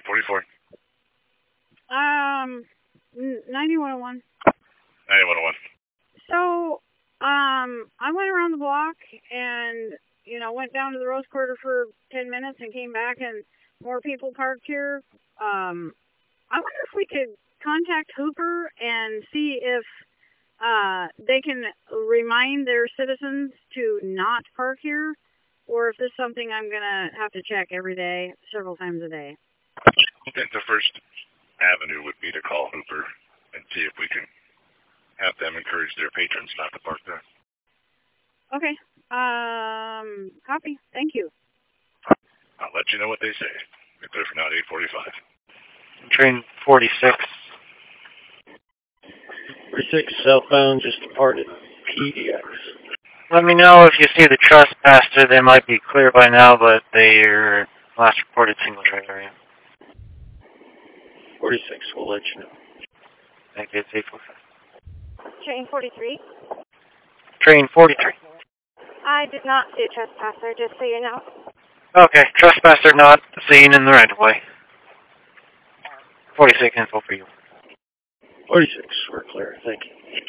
844. 9101. 9101. So, I went around the block and, went down to the Rose Quarter for 10 minutes and came back and more people parked here. I wonder if we could contact Hooper and see if they can remind their citizens to not park here, or if this is something I'm going to have to check every day, several times a day. I think the first avenue would be to call Hooper and see if we can have them encourage their patrons not to park there. Okay. Copy. Thank you. I'll let you know what they say. You're clear for now at 845. Train 46. 46 southbound just departed. PDX. Let me know if you see the trespasser. They might be clear by now, but they're last reported single drive area. 46, we'll let you know. Thank you, it's 845. Train 43. Train 43. I did not see a trespasser, just so you know. Okay, trespasser not seen in the right of way. 46 info for you. 46, we're clear. Thank you.